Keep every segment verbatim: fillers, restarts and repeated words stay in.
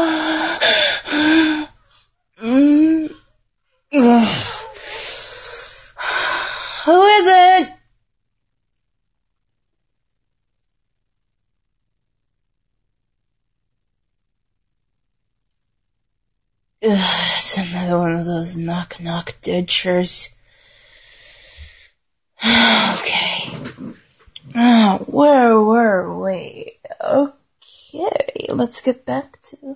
mm. Who is it? Ugh, it's another one of those knock-knock dentures. Okay. Oh, where were we? Okay, let's get back to...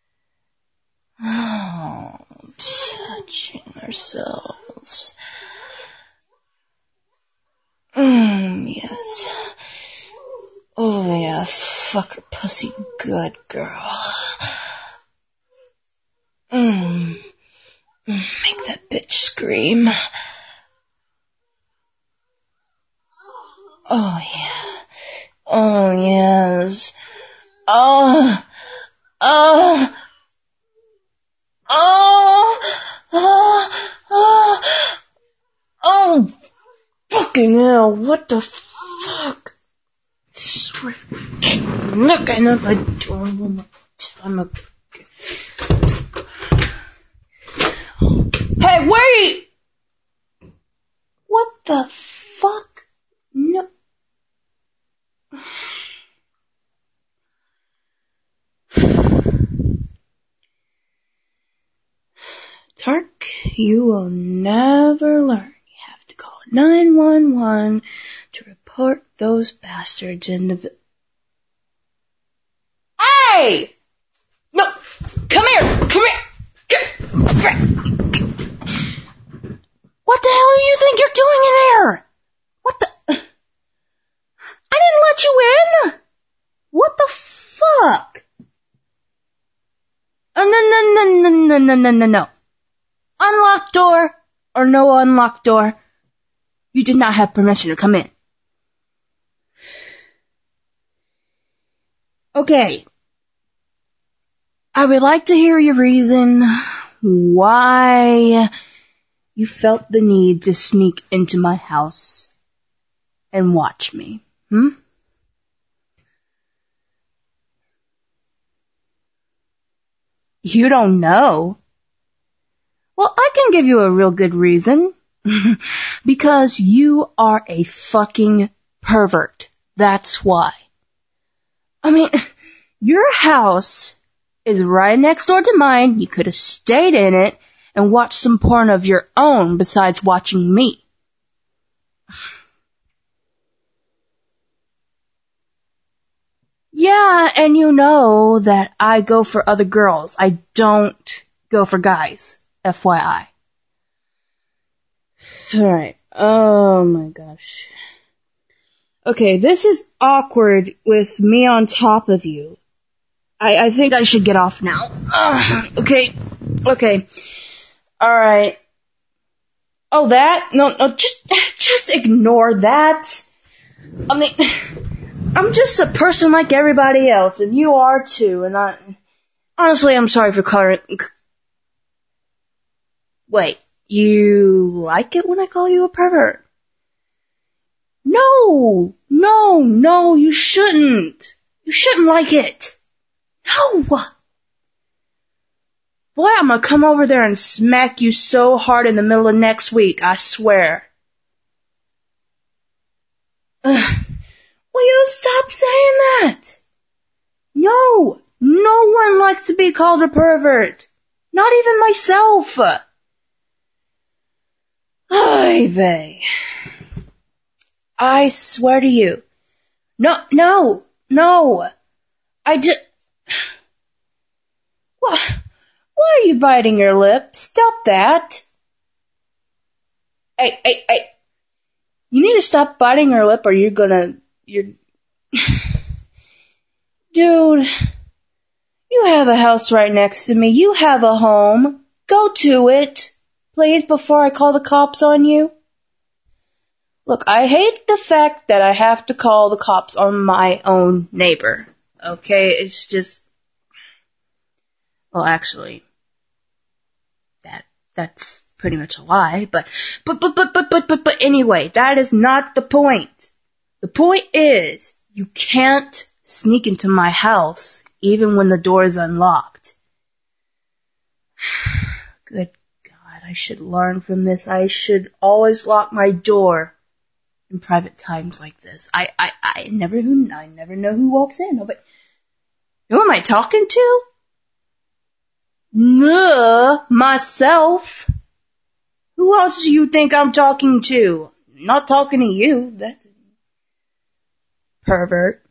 Oh, touching ourselves. Mmm, yes. Oh, yeah, fuck her pussy good, girl. Mmm. Make that bitch scream. Oh, yeah. Oh, yes. Oh. Oh. Oh. Oh. Oh. Oh. Fucking hell. What the fuck? Look, I know my door one more time. Hey, wait! What the fuck? No. Tark, you will never learn. You have to call nine one one to report those bastards in the... Vi- Hey! No! Come here! Come here! Come here! What the hell do you think you're doing in there? What the... I didn't let you in! What the fuck? Oh, no, no, no, no, no, no, no, no, no. Unlocked door or no unlocked door, you did not have permission to come in. Okay. I would like to hear your reason why you felt the need to sneak into my house and watch me. Hmm? You don't know? Well, I can give you a real good reason. Because you are a fucking pervert. That's why. I mean, your house is right next door to mine. You could have stayed in it and watched some porn of your own besides watching me. Yeah, and you know that I go for other girls. I don't go for guys. F Y I. Alright. Oh my gosh. Okay, this is awkward with me on top of you. I, I think I should get off now. Ugh, okay. Okay. Alright. Oh, that? No, no, just, just ignore that. I mean, I'm just a person like everybody else, and you are too, and I, honestly, I'm sorry for calling. Wait, you like it when I call you a pervert? No, no, no, you shouldn't. You shouldn't like it. No. Boy, I'm gonna come over there and smack you so hard in the middle of next week, I swear. Ugh. Will you stop saying that? No, no one likes to be called a pervert. Not even myself. Ay vey. I swear to you. No, no, no. I just... What? Why are you biting your lip? Stop that. Hey, hey, hey. You need to stop biting your lip or you're gonna... You're... Dude, you have a house right next to me. You have a home. Go to it, please, before I call the cops on you. Look, I hate the fact that I have to call the cops on my own neighbor. Okay, it's just... Well, actually, that that's pretty much a lie, but but but but but but but, but anyway, that is not the point. The point is, you can't sneak into my house even when the door is unlocked. Good God, I should learn from this. I should always lock my door in private times like this. I, I, I never, I never know who walks in. No, but who am I talking to? Nuh, myself. Who else do you think I'm talking to? I'm not talking to you. That's pervert.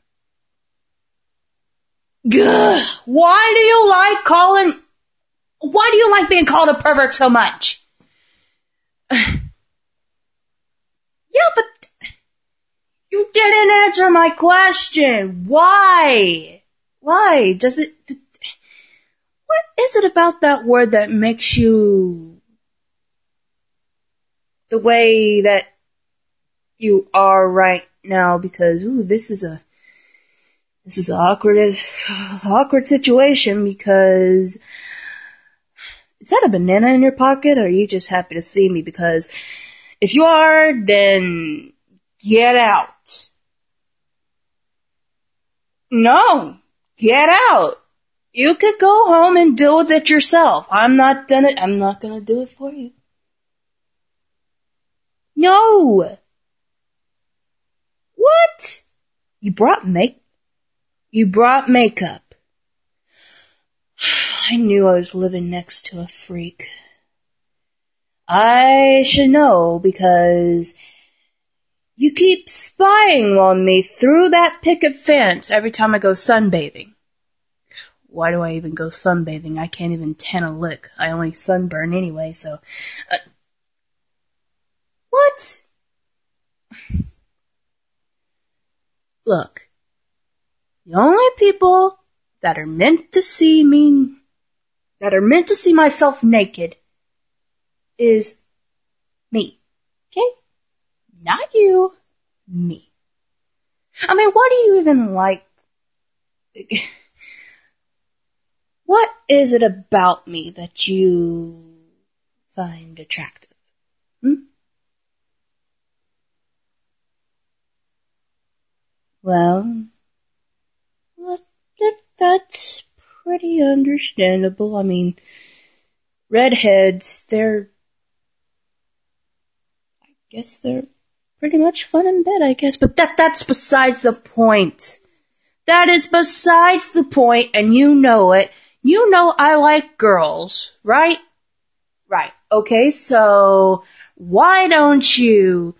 Gah, why do you like calling, why do you like being called a pervert so much? Yeah, but you didn't answer my question. Why? Why? Does it, what is it about that word that makes you the way that you are right now? Because, ooh, this is a, this is an awkward, awkward situation because, is that a banana in your pocket or are you just happy to see me? Because if you are, then get out. No, get out. You could go home and deal with it yourself. I'm not gonna, I'm not gonna do it for you. No. What? You brought make, you brought makeup. I knew I was living next to a freak. I should know because you keep spying on me through that picket fence every time I go sunbathing. Why do I even go sunbathing? I can't even tan a lick. I only sunburn anyway, so... Uh, what? Look, the only people that are meant to see me, that are meant to see myself naked, is me. Okay? Not you. Me. I mean, what do you even like? What is it about me that you find attractive? Hmm? Well, that's pretty understandable. I mean, redheads, they're, I guess they're pretty much fun in bed, I guess. But that, that's besides the point. That is besides the point, and you know it. You know I like girls, right? Right. Okay, so why don't you...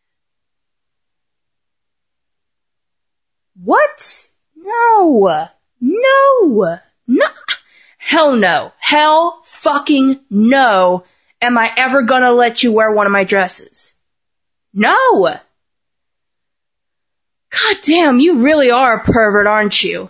What? No. No. No. Hell no. Hell fucking no. Am I ever gonna let you wear one of my dresses? No. God damn, you really are a pervert, aren't you?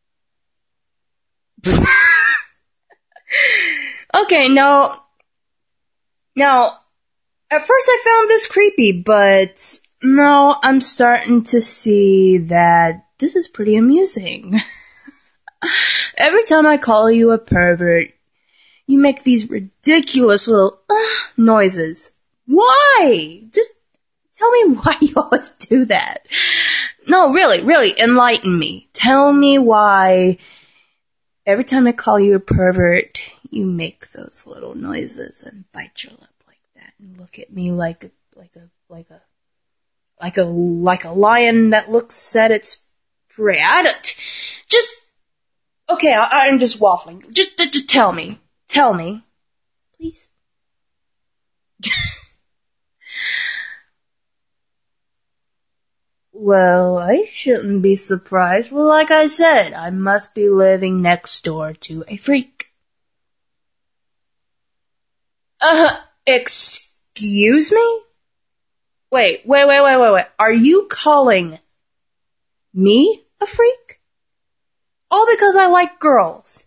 Okay, now, now, at first I found this creepy, but no, I'm starting to see that this is pretty amusing. Every time I call you a pervert, you make these ridiculous little uh, noises. Why? Just tell me why you always do that. No, really, really, enlighten me. Tell me why every time I call you a pervert, you make those little noises and bite your lip like that and look at me like a, like a, like a, like a, like a lion that looks at its prey. I don't, just, okay, I, I'm just waffling. Just, just tell me. Tell me. Please. Well, I shouldn't be surprised. Well, like I said, I must be living next door to a freak. Uh, excuse me? Wait, wait, wait, wait, wait, wait. Are you calling me a freak? All because I like girls.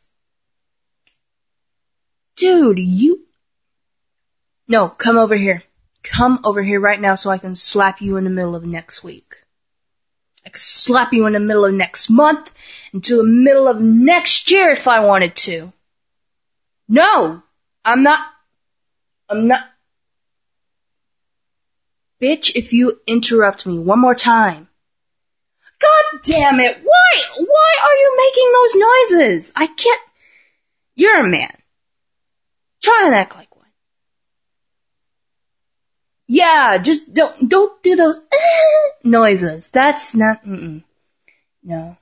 Dude, you... No, come over here. Come over here right now so I can slap you in the middle of next week. I could slap you in the middle of next month, into the middle of next year if I wanted to. No, I'm not, I'm not. Bitch, if you interrupt me one more time. God damn it, why, why are you making those noises? I can't, you're a man. Try and act like one. Yeah, just don't, don't do those noises. That's not, mm-mm. No.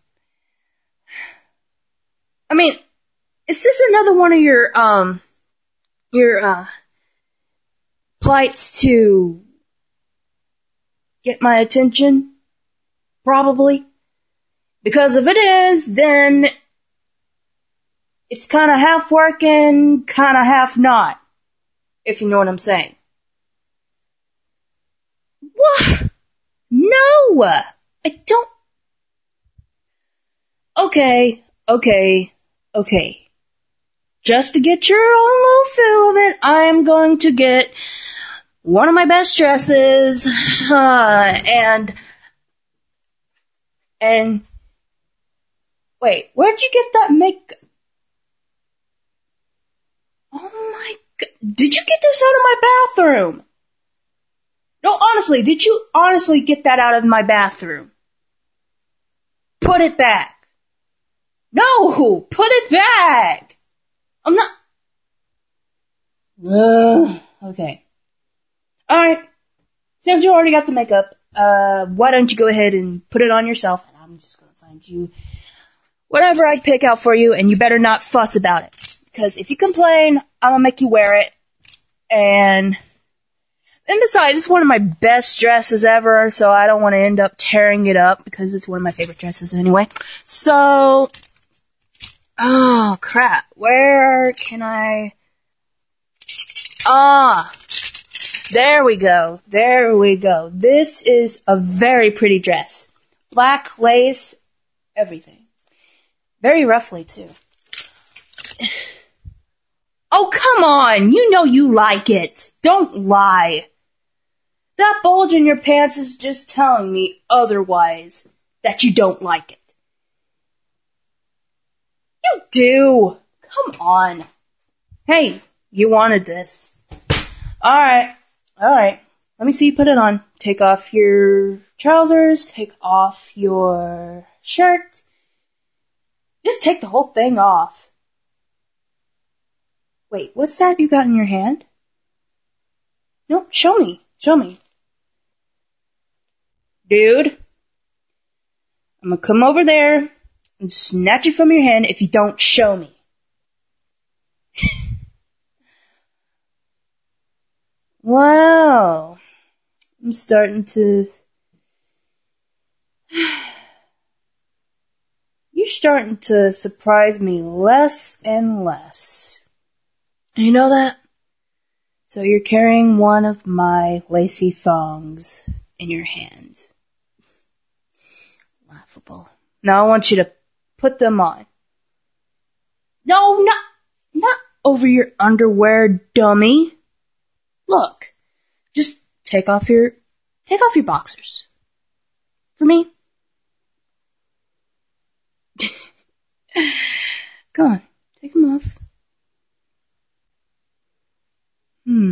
I mean, is this another one of your, um, your, uh, plights to get my attention? Probably. Because if it is, then it's kind of half working, kind of half not. If you know what I'm saying. What? No! I don't. Okay, okay, okay. Just to get your own little feel of it, I'm going to get one of my best dresses, uh, and, and, wait, where'd you get that makeup? Oh my god, did you get this out of my bathroom? No, honestly, did you honestly get that out of my bathroom? Put it back. No, put it back. I'm not. Ugh, okay. Alright. Since you already got the makeup, uh, why don't you go ahead and put it on yourself, and I'm just gonna find you whatever I pick out for you, and you better not fuss about it. Because if you complain, I'm gonna make you wear it, and, and besides, it's one of my best dresses ever, so I don't want to end up tearing it up, because it's one of my favorite dresses anyway. So, oh crap, where can I, ah, there we go, there we go. This is a very pretty dress. Black lace, everything. Very roughly too. Oh, come on, you know you like it. Don't lie. That bulge in your pants is just telling me otherwise, that you don't like it. You do. Come on. Hey, you wanted this. Alright, alright. Let me see you put it on. Take off your trousers, take off your shirt. Just take the whole thing off. Wait, what's that you got in your hand? No, show me. Show me. Dude, I'm gonna come over there and snatch it from your hand if you don't show me. Wow. I'm starting to... You're starting to surprise me less and less. You know that? So you're carrying one of my lacy thongs in your hand. Laughable. Now I want you to put them on. No, not, not over your underwear, dummy. Look, just take off your, take off your boxers. For me. Go on, take them off. Hmm.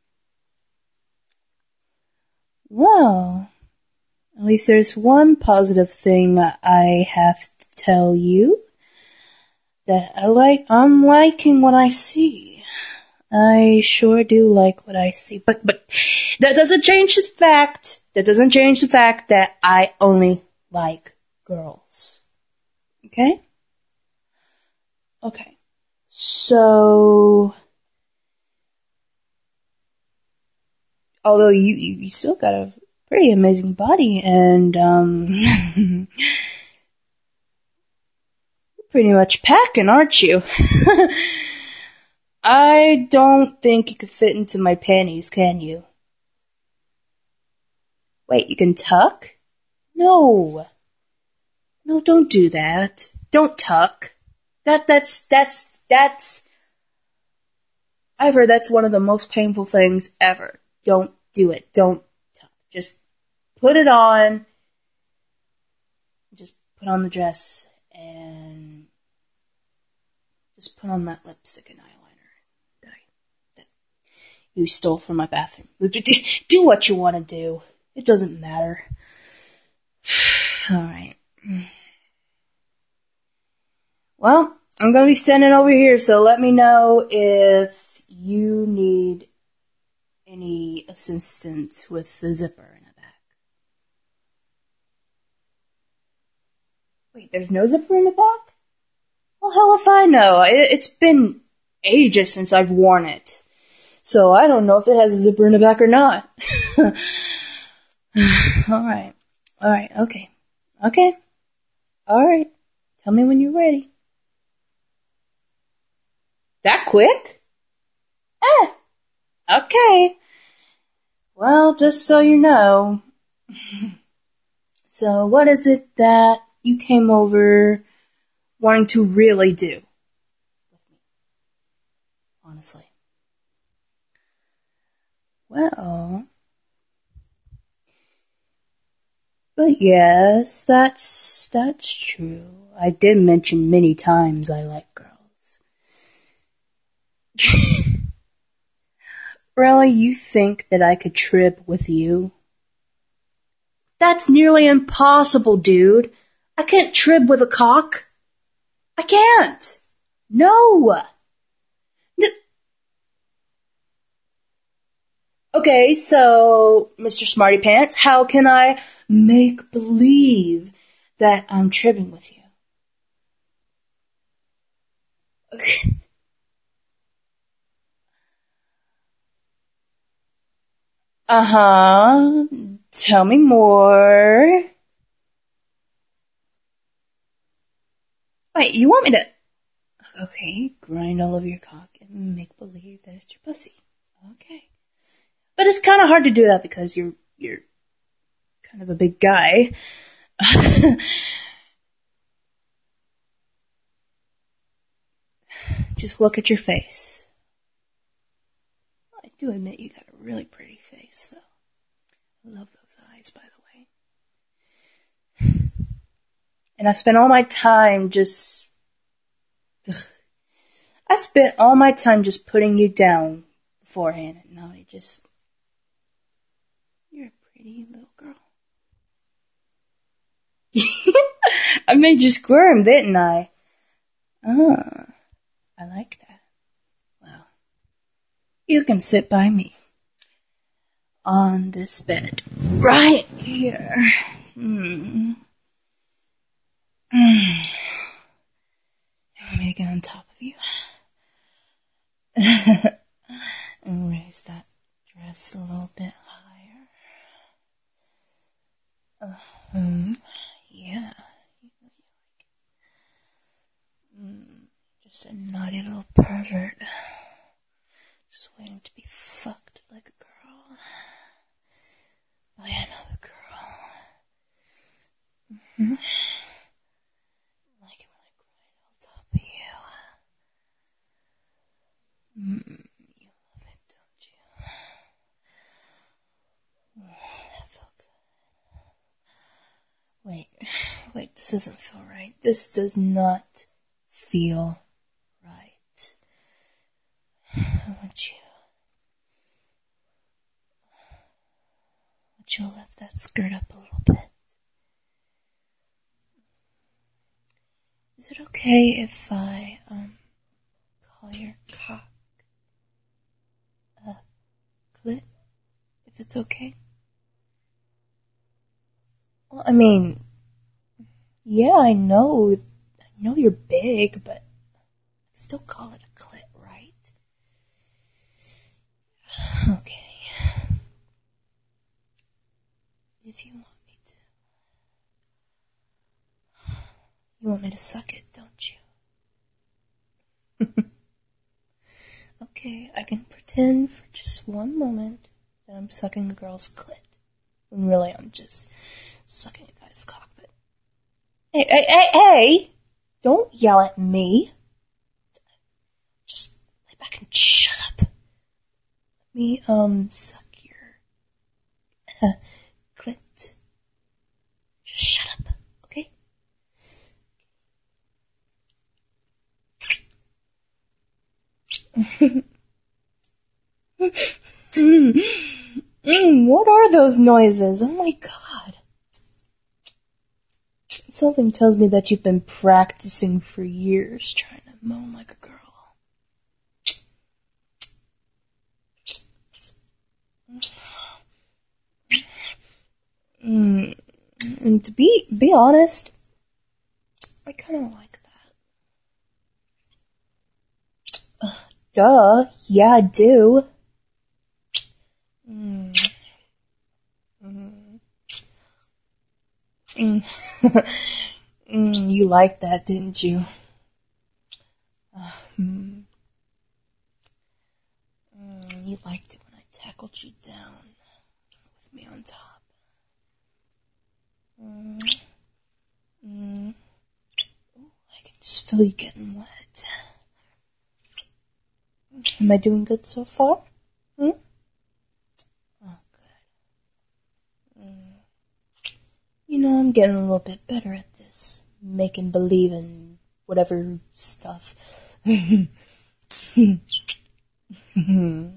Well, at least there's one positive thing I have to tell you. That I like, I'm liking what I see. I sure do like what I see. But, but, that doesn't change the fact, that doesn't change the fact that I only like girls. Okay? Okay. So, although you, you, you still got a pretty amazing body, and, um, you're pretty much packing, aren't you? I don't think you could fit into my panties, can you? Wait, you can tuck? No. No, don't do that. Don't tuck. That, that's, that's, that's, I've heard that's one of the most painful things ever. Don't do it. Don't tuck. Just put it on. Just put on the dress and just put on that lipstick and eyeliner that I, that you stole from my bathroom. Do what you want to do. It doesn't matter. Alright. Well, I'm gonna be standing over here, so let me know if you need any assistance with the zipper in the back. Wait, there's no zipper in the back? Well, hell if I know. It, it's been ages since I've worn it. So I don't know if it has a zipper in the back or not. Alright. Alright, okay. Okay. Alright. Tell me when you're ready. That quick? Eh. Okay. Well, just so you know. So what is it that you came over wanting to really do? Honestly. Well, but yes, that's, that's true. I did mention many times I like girls. Really, you think that I could trip with you? That's nearly impossible, dude. I can't trib with a cock. I can't. No. N- okay, so, Mister Smarty Pants, how can I make believe that I'm tribbing with you? Okay. Uh-huh. Tell me more. Wait, you want me to... Okay, grind all over your cock and make believe that it's your pussy. Okay. But it's kind of hard to do that because you're, you're kind of a big guy. Just look at your face. I do admit you got a really pretty face, though. I love those eyes, by the way. And I spent all my time just... Ugh. I spent all my time just putting you down beforehand, and now you just... You're a pretty little girl. I made you squirm, didn't I? Ah, I like that. Well, you can sit by me. On this bed. Right here. Hmm. Hmm. Let me get on top of you. And raise that dress a little bit higher. Uh-huh. Yeah. Mm, just a naughty little pervert. Just waiting to be fucked like a girl. Oh yeah, another girl. Mm-hmm. Like it when I grind on top of you. Mm, you love it, don't you? Oh, that felt good. Wait, wait, this doesn't feel right. This does not feel right. I want you. I want you to lift that skirt up a little bit. Is it okay if I, um, call your cock a clit? If it's okay? Well, I mean, yeah, I know, I know you're big, but I still call it a clit, right? Okay. If you want me to. You want me to suck it, don't you? Okay, I can pretend for just one moment that I'm sucking a girl's clit. When really I'm just sucking a guy's cock. But hey, hey, hey, hey! Don't yell at me. Just lay back and shut up. Let me, um, suck your uh, clit. Just shut up, okay? mm, mm, what are those noises? Oh my god. Something tells me that you've been practicing for years trying to moan like a girl. mean, to be be honest, I kind of like that. Uh, duh, yeah, I do. Mm. Mm. Mm. mm, you liked that, didn't you? Uh, mm. Mm, you liked it when I tackled you down with me on top. Mm. Mm. Ooh, I can just feel you getting wet. Am I doing good so far? Hmm? Oh, good. Mm. You know, I'm getting a little bit better at this. Making believe in whatever stuff. mm. Mm.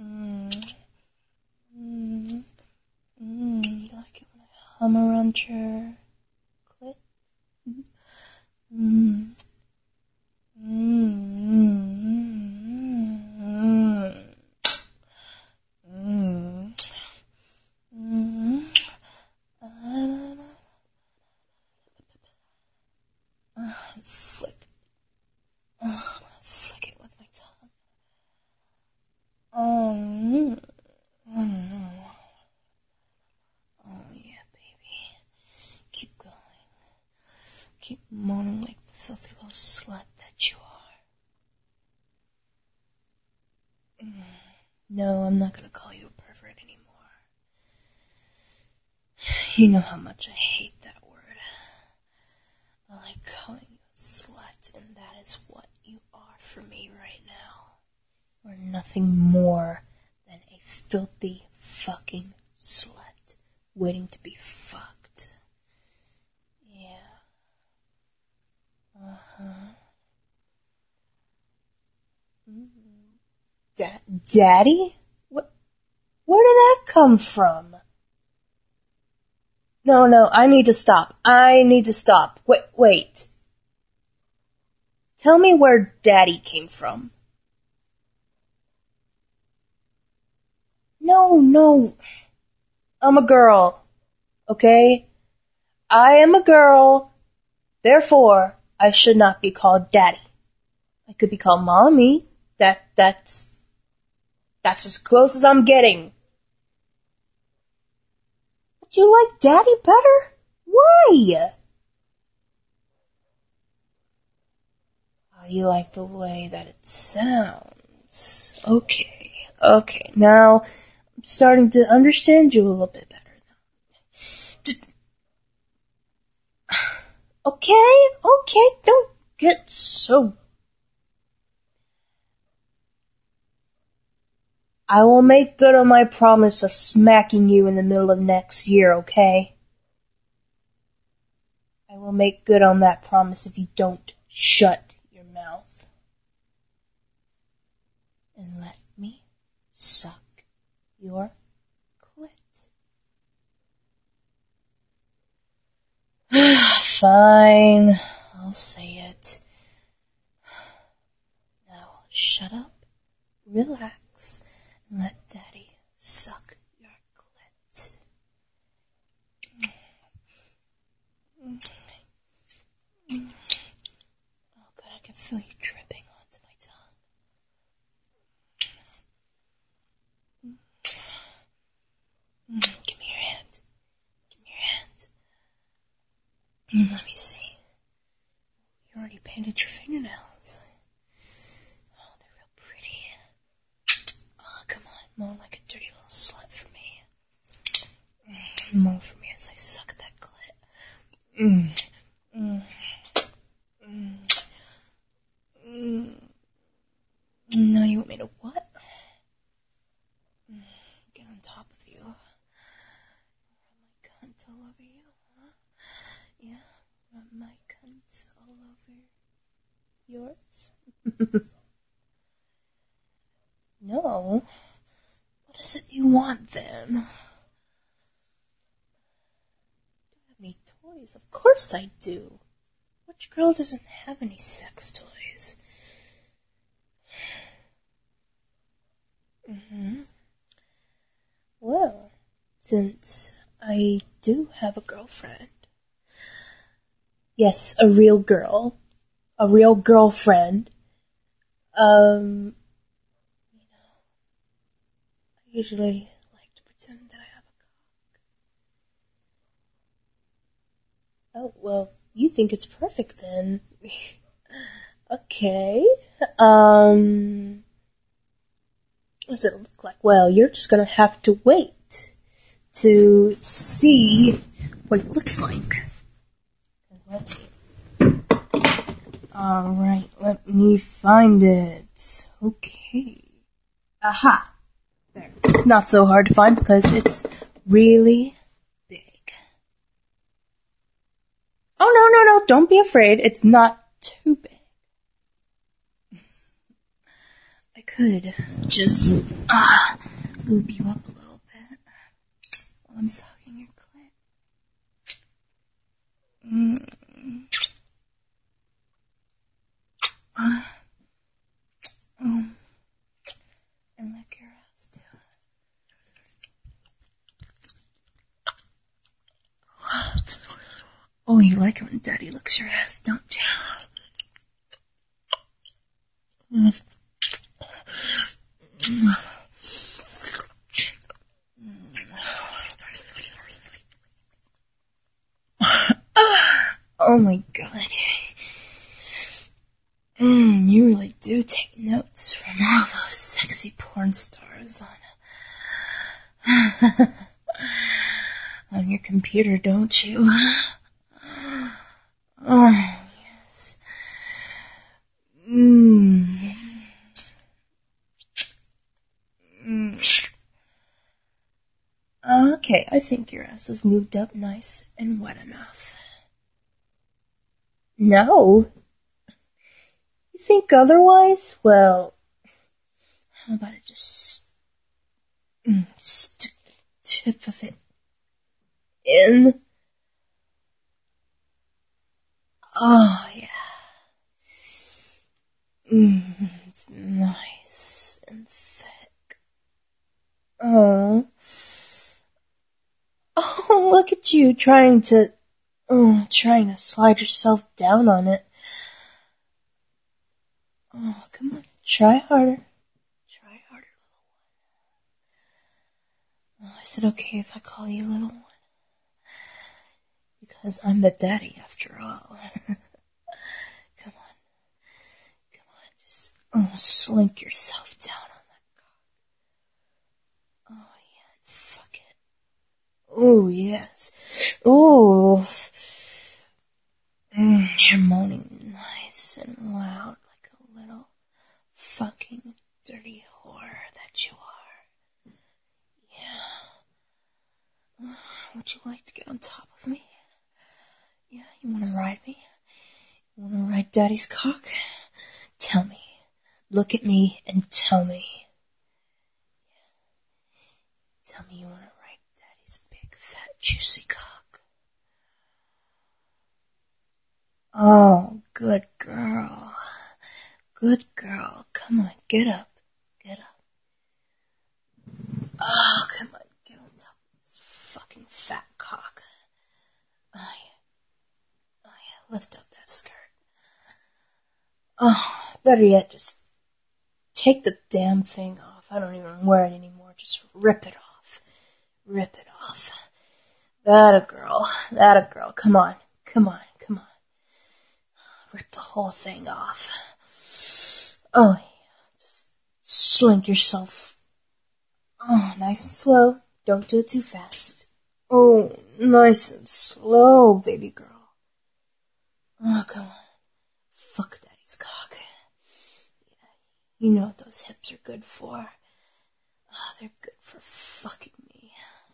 Mm. Mm. You like it when I hum around your clit? Mm. Mm. Mm. Mm. Mm. Mm. Uh, flick. Uh, flick it with my tongue. Oh, mm. Mm. Oh, yeah, baby. Keep going. Keep moaning like the filthy little slut that you are. Mm. No, I'm not gonna call you a pervert anymore. You know how much I hate that word. I like calling you a slut, and that is what you are for me right now. You're nothing more than a filthy fucking slut waiting to be fucked. Yeah. Uh-huh. Mm-hmm. Da- Daddy? What? Where did that come from? No, no, I need to stop. I need to stop. Wait, wait. Tell me where Daddy came from. No, no. I'm a girl. Okay? I am a girl. Therefore, I should not be called Daddy. I could be called Mommy. That, that's, that's as close as I'm getting. But you like Daddy better? Why? Oh, you like the way that it sounds. Okay, okay. Now, I'm starting to understand you a little bit better now. Okay, okay, don't get so... I will make good on my promise of smacking you in the middle of next year, okay? I will make good on that promise if you don't shut your mouth. And let me suck your clit. Fine, I'll say it. Now shut up, relax, and let Daddy suck your clit. Oh god, I can feel you dripping onto my tongue. Give me your hand. Give me your hand. Let me see. You already painted your fingernails. Oh, they're real pretty. Oh, come on, moan like a dirty little slut for me. Moan for me as I suck that clit. Mm. Mm. Mm. Mm. Now you want me to what? Mm. Get on top of you. Rub my cunt all over you, huh? Yeah, rub my cunt all over yours? No. What is it you want then? Do you have any toys? Of course I do. Which girl doesn't have any sex toys? Mm-hmm. Well, since I do have a girlfriend, Yes, a real girl. A real girlfriend. Um, you know, I usually like to pretend that I have a... Oh, well, you think it's perfect then. Okay. Um, what does it look like? Well, you're just gonna have to wait to see what it looks like. Let's see. Alright, let me find it. Okay. Aha! There. It's not so hard to find because it's really big. Oh, no, no, no, don't be afraid. It's not too big. I could just, ah, lube you up a little bit while I'm sucking your clit. Mm. Uh, oh. And lick your ass too. Oh, you like it when Daddy licks your ass, don't you? Mm. Oh my god. Mm, you really do take notes from all those sexy porn stars on on your computer, don't you? Oh, yes. Mm. Mm. Okay, I think your ass is lubed up nice and wet enough. No? You think otherwise? Well, how about I just mm, stick the tip of it in? Oh, yeah. Mm, it's nice and thick. Oh. Oh, look at you trying to, oh, trying to slide yourself down on it. Oh, come on. Try harder. Try harder, little one. Oh, is it okay if I call you little one? Because I'm the daddy after all. Come on. Come on. Just, oh, slink yourself down on that cock. Oh, yeah. Fuck it. Oh, yes. Oh. Mm, you're moaning nice and loud like a little fucking dirty whore that you are. Yeah. Would you like to get on top of me? Yeah, you wanna ride me? You wanna ride Daddy's cock? Tell me. Look at me and tell me. Tell me you wanna ride Daddy's big, fat, juicy cock. Oh, good girl. Good girl. Come on, get up. Get up. Oh, come on, get on top of this fucking fat cock. Oh, yeah. Oh, yeah, lift up that skirt. Oh, better yet, just take the damn thing off. I don't even wear it anymore. Just rip it off. Rip it off. That a girl. That a girl. Come on. Come on. Come on. Rip the whole thing off. Oh, yeah. Just slink yourself. Oh, nice and slow. Don't do it too fast. Oh, nice and slow, baby girl. Oh, come on. Fuck Daddy's cock. Yeah, you know what those hips are good for. Oh, they're good for fucking me.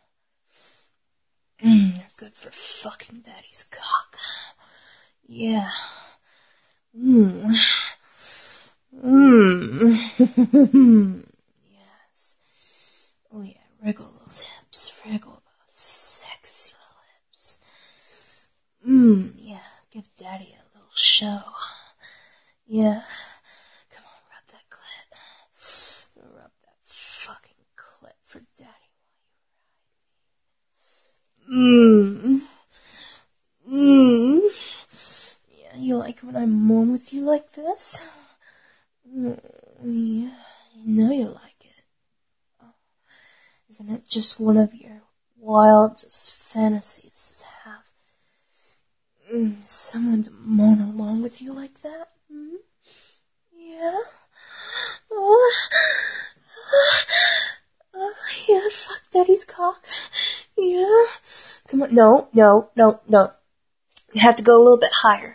Mm, they're good for fucking Daddy's cock. Yeah. Mmm. Mmm. Yes. Oh yeah, wriggle those hips. Wriggle those sexy little hips. Mmm, yeah. Give Daddy a little show. Yeah. Come on, rub that clit. Rub that fucking clit for Daddy while you ride me. Mmm. Mmm. yes? Mm, yeah, I know you like it. Oh, isn't it just one of your wildest fantasies to have mm, someone to moan along with you like that? Mm? Yeah? Oh, oh, yeah, fuck Daddy's cock. Yeah? Come on, no, no, no, no. You have to go a little bit higher.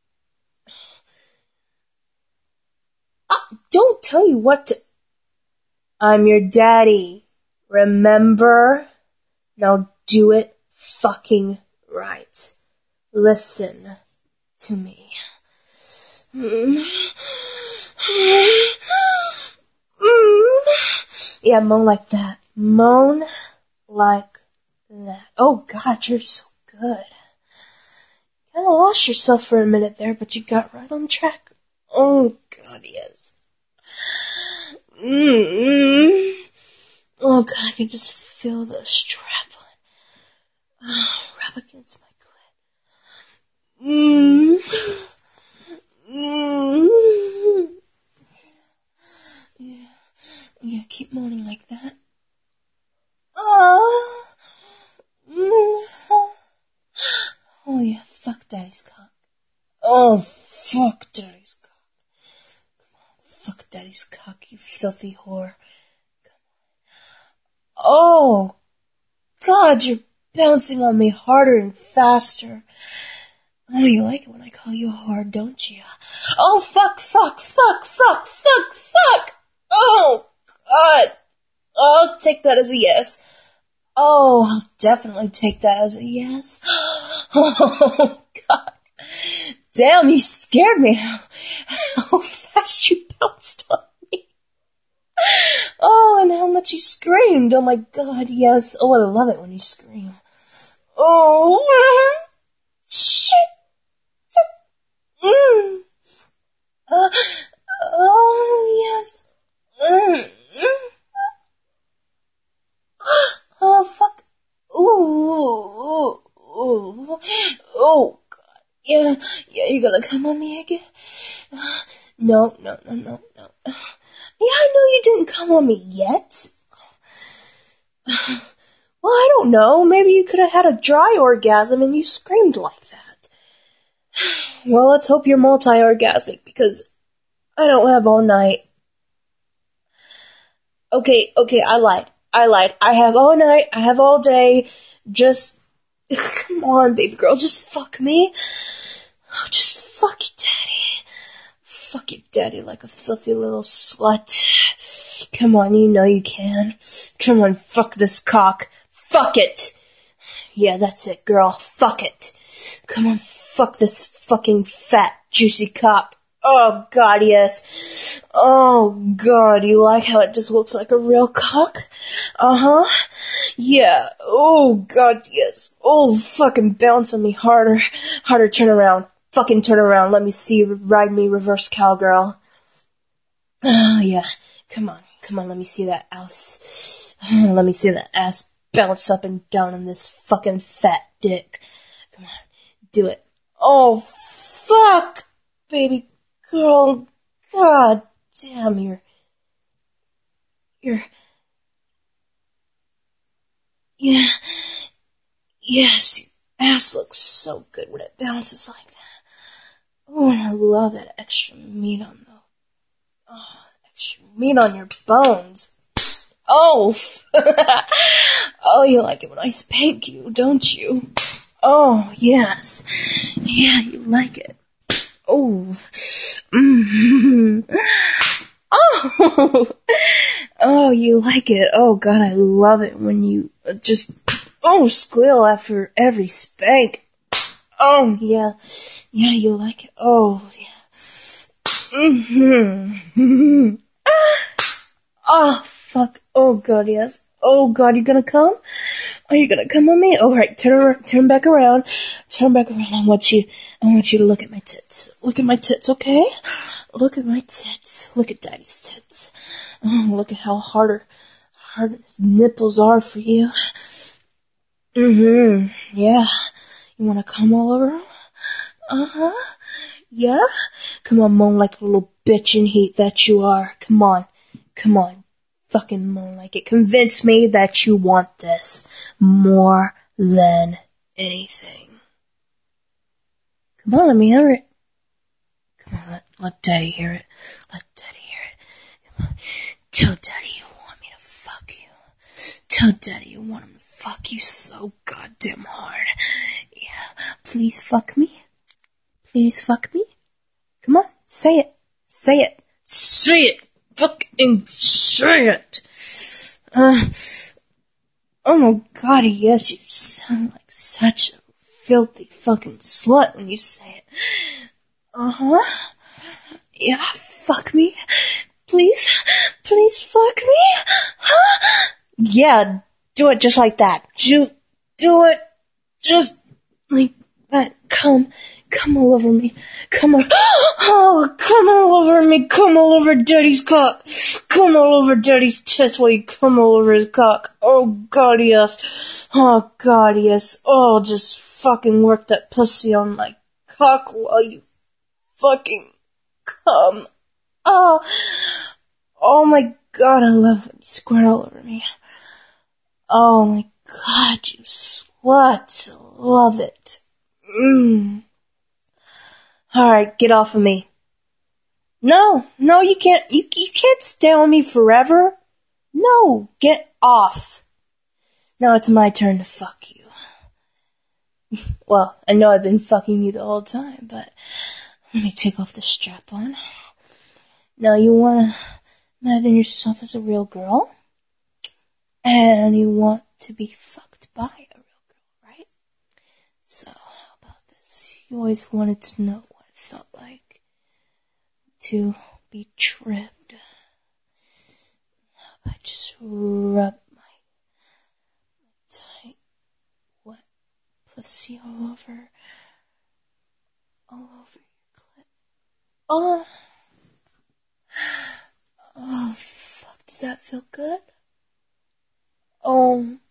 Don't tell you what to... I'm your daddy. Remember? Now do it fucking right. Listen to me. Yeah, moan like that. Moan like that. Oh God, you're so good. Kinda lost yourself for a minute there, but you got right on track. Oh God, yes. Mm-hmm. Oh God, I can just feel the strap on. Oh, rub against my clit. Mm. Mm. Yeah, yeah, keep moaning like that. Oh. Mm. Oh yeah, fuck Daddy's cock. Oh, fuck Daddy's cock. Fuck Daddy's cock, you filthy whore. Oh, God, you're bouncing on me harder and faster. Oh, you like it when I call you hard, don't you? Oh, fuck, fuck, fuck, fuck, fuck, fuck! Oh, God. I'll take that as a yes. Oh, I'll definitely take that as a yes. Oh, God. Damn, you scared me. How fast you bounced on me. Oh, and how much you screamed. Oh, my God, yes. Oh, I love it when you scream. Oh, shit. Mm. Uh, oh, yes. Mm. Oh, fuck. Ooh. Ooh. Oh, God. Yeah, yeah, you gonna come on me again? No, no, no, no, no. Yeah, I know you didn't come on me yet. Well, I don't know. Maybe you could have had a dry orgasm and you screamed like that. Well, let's hope you're multi-orgasmic because I don't have all night. Okay, okay, I lied. I lied. I have all night. I have all day. Just, come on, baby girl. Just fuck me. Oh, just fuck you, daddy. Fuck you, daddy, like a filthy little slut. Come on, you know you can. Come on, fuck this cock. Fuck it. Yeah, that's it, girl. Fuck it. Come on, fuck this fucking fat, juicy cock. Oh, God, yes. Oh, God, you like how it just looks like a real cock? Uh-huh. Yeah. Oh, God, yes. Oh, fucking bounce on me harder. Harder, turn around. Fucking turn around. Let me see you ride me reverse cowgirl. Oh, yeah. Come on. Come on, let me see that ass. Let me see that ass bounce up and down on this fucking fat dick. Come on. Do it. Oh, fuck, baby girl. God damn, you're... You're... Yeah. Yes, your ass looks so good when it bounces like that. Oh, and I love that extra meat on the... Oh, extra meat on your bones. Oh! Oh, you like it when I spank you, don't you? Oh, yes. Yeah, you like it. Oh. Mm-hmm. Oh! Oh, you like it. Oh, God, I love it when you just, oh, squeal after every spank. Oh, yeah. Yeah, you like it. Oh, yeah. Mm-hmm. Oh, fuck. Oh, God, yes. Oh, God, you gonna come? Are you gonna come on me? All right, turn turn back around. Turn back around. I want you, I want you to look at my tits. Look at my tits, okay? Look at my tits. Look at Daddy's tits. Oh, look at how harder, hard his nipples are for you. Mm-hmm. Yeah. You wanna come all over him? Uh-huh. Yeah? Come on, moan like a little bitch in heat that you are. Come on. Come on. Fucking moan like it. Convince me that you want this more than anything. Come on, let me hear it. Come on, let, let Daddy hear it. Let Daddy hear it. Come on. Tell Daddy you want me to fuck you. Tell Daddy you want him to fuck you so goddamn hard. Yeah, please fuck me. Please fuck me. Come on, say it. Say it. Say it. Fucking say it. Uh, oh my god, yes, you sound like such a filthy fucking slut when you say it. Uh-huh. Yeah, fuck me. Please, please fuck me. Huh? Yeah, do it just like that. Do, do it just like that. Come, come all over me. Come on. Oh, come all over me. Come all over Daddy's cock. Come all over Daddy's tits while you come all over his cock. Oh god, yes. Oh god, yes. Oh, just fucking work that pussy on my cock while you fucking come. Oh, oh my god, I love when you squirt all over me. Oh my god, you slut. Love it. Mmm. Alright, get off of me. No, no, you can't, you, you can't stay on me forever. No, get off. Now it's my turn to fuck you. Well, I know I've been fucking you the whole time, but let me take off the strap on. Now you wanna imagine yourself as a real girl, and you want to be fucked by a real girl, right? So, how about this? You always wanted to know what it felt like to be tripped. How about I just rub my tight, wet pussy all over, all over your clit. Oh, oh, fuck, does that feel good? Oh,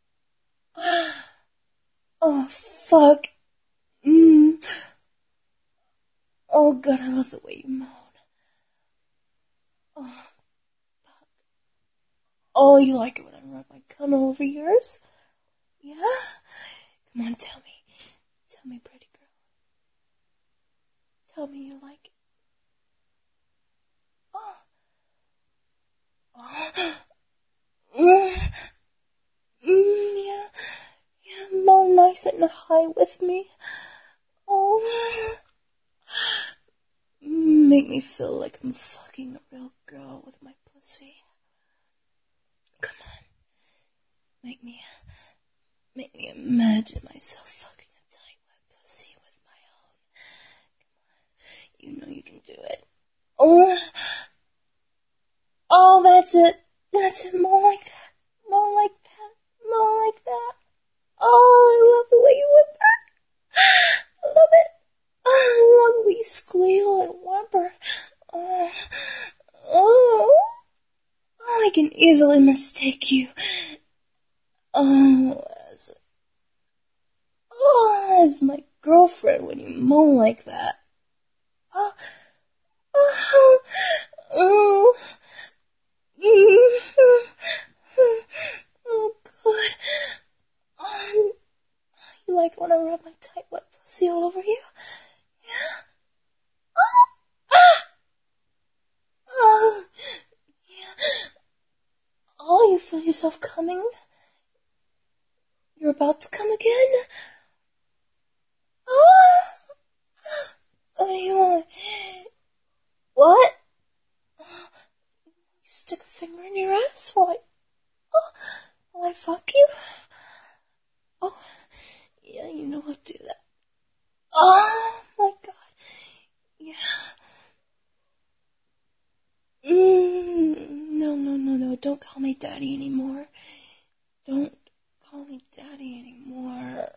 oh, fuck. Mm. Oh, God, I love the way you moan. Oh, fuck. Oh, you like it when I rub my cum all over yours? Yeah? Come on, tell me. Tell me, pretty girl. Tell me you like it. Oh. Oh. Mm. Mm, yeah. Yeah, moan nice and high with me. Oh. Make me feel like I'm fucking a real girl with my pussy. Come on. Make me, make me imagine myself fucking a tight wet pussy with my own. Come on. You know you can do it. Oh. Oh, that's it. That's it. More like that. More like that. More like that. Oh, I love the way you whimper. I love it. I love the way you squeal and whimper. Oh, oh, oh, I can easily mistake you. Oh, as, oh, as my girlfriend when you moan like that. Oh, oh, oh, oh, God. Oh, you like when I rub my tight wet pussy all over you? Yeah. Oh, oh, yeah. Oh, you feel yourself coming? You're about to come again? Oh, what do you want? What? You stick a finger in your ass while I, oh, while I fuck you? Oh, yeah, you know I'll do that. Oh, my God. Yeah. Mm, no, no, no, no, don't call me daddy anymore. Don't call me daddy anymore.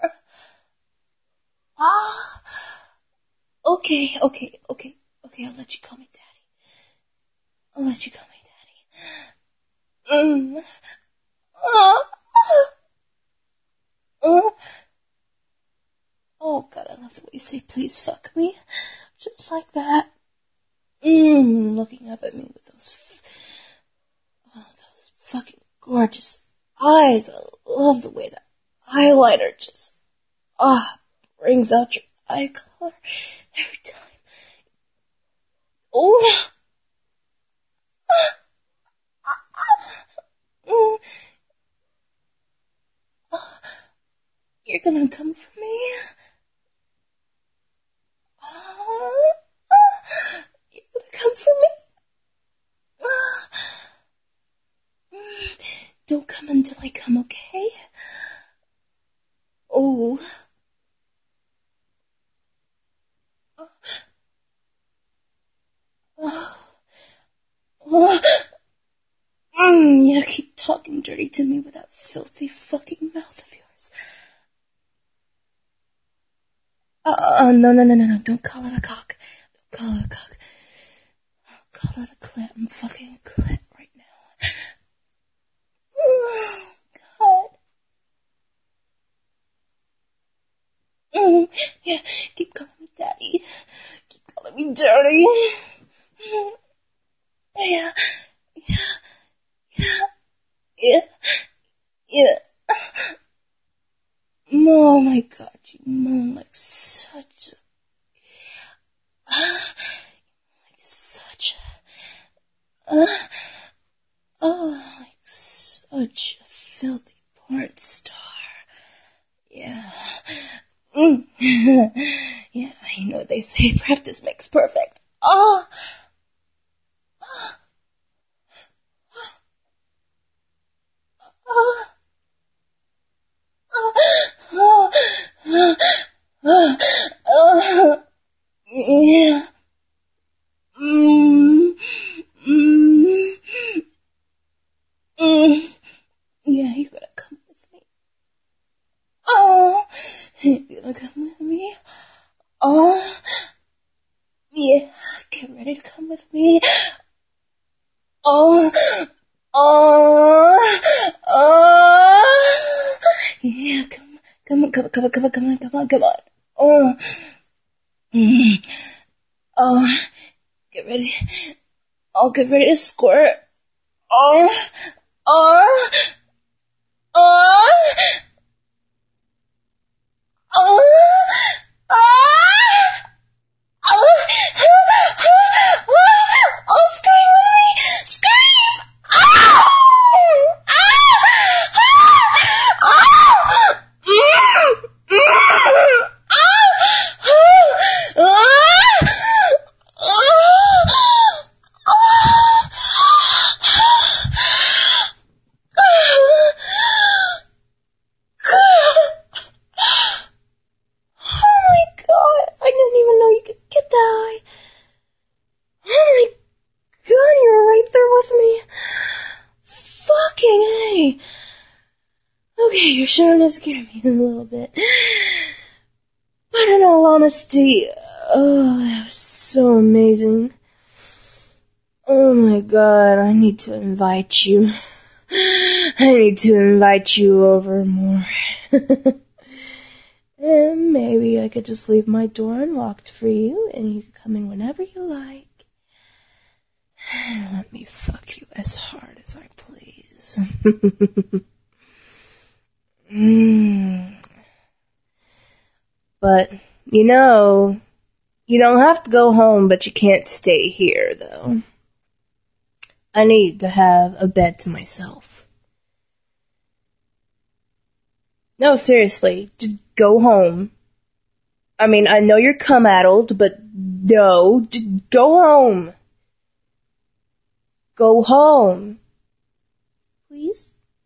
Ah. Okay, okay, okay, okay, I'll let you call me daddy. I'll let you call me daddy. Mm. Ah. Uh. Oh, God, I love the way you say, please fuck me. Just like that. Mmm, looking up at me with those, f- oh, those fucking gorgeous eyes. I love the way that eyeliner just, ah, brings out your eye color every time. Oh, mm. Oh, you're gonna come for me? Oh, you're gonna come for me? Oh, don't come until I come, okay? Oh. Oh. Oh. Mm, yeah, keep talking dirty to me with that filthy fucking mouth of yours. Uh, no, no, no, no, no, don't call it a cock. Don't call it a cock. Call it a clit. I'm fucking a clit right now. Oh, God. Mm, yeah, keep calling me daddy. Keep calling me dirty. Mm, yeah, yeah, yeah, yeah, yeah. Oh my God, you moan like such a, uh, like such a, uh, oh, like such a filthy porn star. Yeah. Mm. Yeah, you know what they say, practice makes perfect. Oh. Oh. Oh. Oh. Oh. Oh. Oh. Yeah. Mm. Mm. Mm. Yeah, you gotta come with me. Oh. You gotta come with me. Oh. Yeah, get ready to come with me. Oh. Oh. Oh. Yeah, come, come on, come on, come on, come on, come on, come on, come on. Oh. Mm. Oh. Get ready. Oh, get ready to squirt. Oh. Oh. Oh. Oh. Oh. Oh, oh, scream with me! Scream! Oh! Oh! Oh! Mm! Mm! Oh! Oh my God, I didn't even know you could get that high. Oh my God, you were right there with me. Fucking A. Okay, you're starting to scare me a little bit. But in all honesty, oh, that was so amazing. Oh my God, I need to invite you. I need to invite you over more. And maybe I could just leave my door unlocked for you, and you can come in whenever you like. And let me fuck you as hard as I please. mm. But, you know, you don't have to go home, but you can't stay here, though. I need to have a bed to myself. No, seriously, just go home. I mean, I know you're cum-addled, but no, just go home. Go home. Please?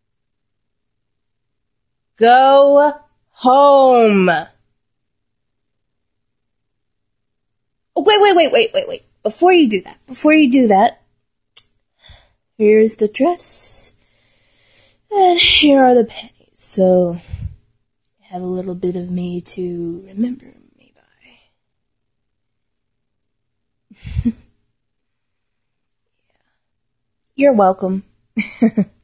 Go home. Oh, wait, wait, wait, wait, wait, wait. Before you do that, before you do that, here's the dress. And here are the panties. So, have a little bit of me to remember me by. You're welcome.